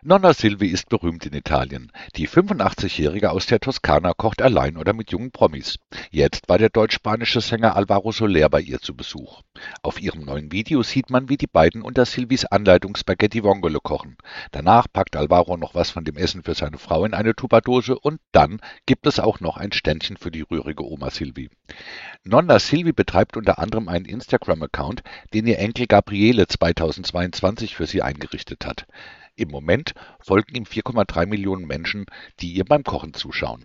Nonna Silvi ist berühmt in Italien. Die 85-Jährige aus der Toskana kocht allein oder mit jungen Promis. Jetzt war der deutsch-spanische Sänger Alvaro Soler bei ihr zu Besuch. Auf ihrem neuen Video sieht man, wie die beiden unter Silvis Anleitung Spaghetti Vongole kochen. Danach packt Alvaro noch was von dem Essen für seine Frau in eine Tupperdose und dann gibt es auch noch ein Ständchen für die rührige Oma Silvi. Nonna Silvi betreibt unter anderem einen Instagram-Account, den ihr Enkel Gabriele 2022 für sie eingerichtet hat. Im Moment folgen ihm 4,3 Millionen Menschen, die ihr beim Kochen zuschauen.